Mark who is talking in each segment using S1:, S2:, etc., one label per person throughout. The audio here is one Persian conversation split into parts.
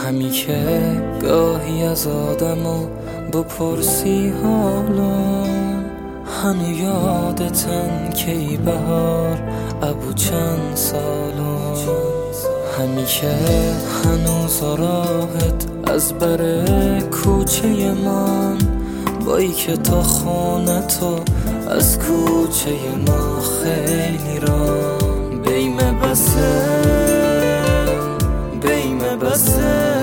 S1: همی که گاهی از آدمو بپرسی حالا هنو یادتن که ای بهار ابو چند سالا همی که هنوز راهت از بر کوچه من بایی که تا خونه تو از کوچه ما خیلی را بیمه بسه بیمه بسه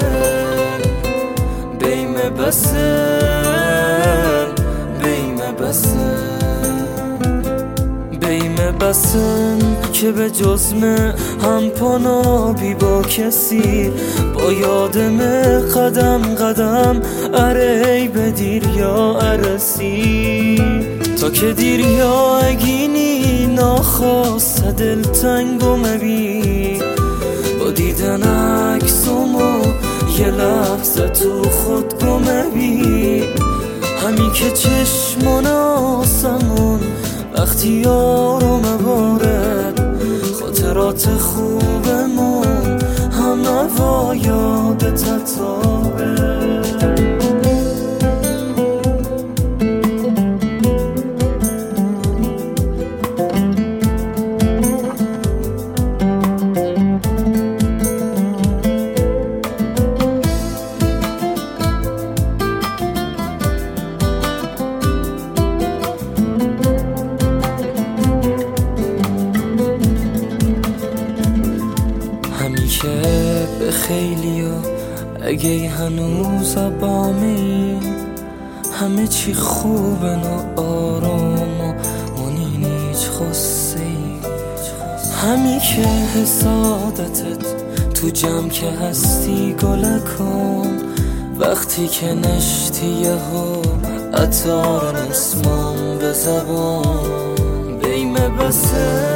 S1: بیمه بسه بیمه بسه بیمه بسن که به جزمه هم پنابی با کسی با یادمه قدم قدم اره ای به دیر یا ارسی تا که دیر یا اگینی ناخواسته دلتنگو مبین با دیدن عکسمو یه لحظه تو خود گم بین همین که چشمون آسمون وقتی آروم وارد خاطرات خوبمون همه و یادت تابه که به خیلیا اگه هنوز بامی همه چی خوبه و آرام و منین هیچ خصه همی که حسادتت تو جمع که هستی گله کن وقتی که نشتی ها عطار نسمان به زبان بیمه بسه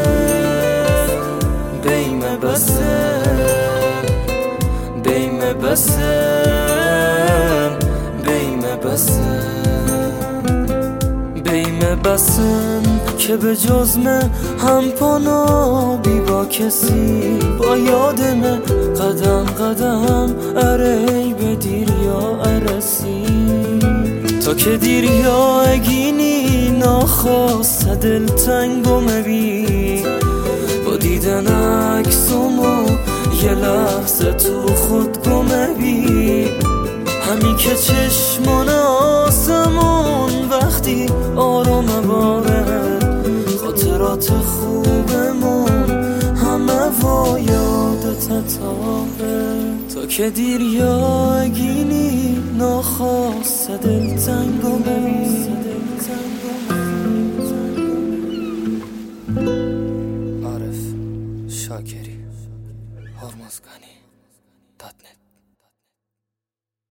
S1: بیمه بسه بیمه بسن بیمه بسن بیمه بسن که به جزمه هم پنابی با کسی با یادمه قدم قدم اره ای به دیر یا ارسی تا که دیر یا اگینی ناخواسته دلتنگو مبین با دیدن عکسمو یه لحظه تو خود گم بین همین که چشمون آسمون وقتی آروم وارد خاطرات خوبمون همه و یادت تابه تا که دیر یا اگینی ناخواسته دلتنگو ببین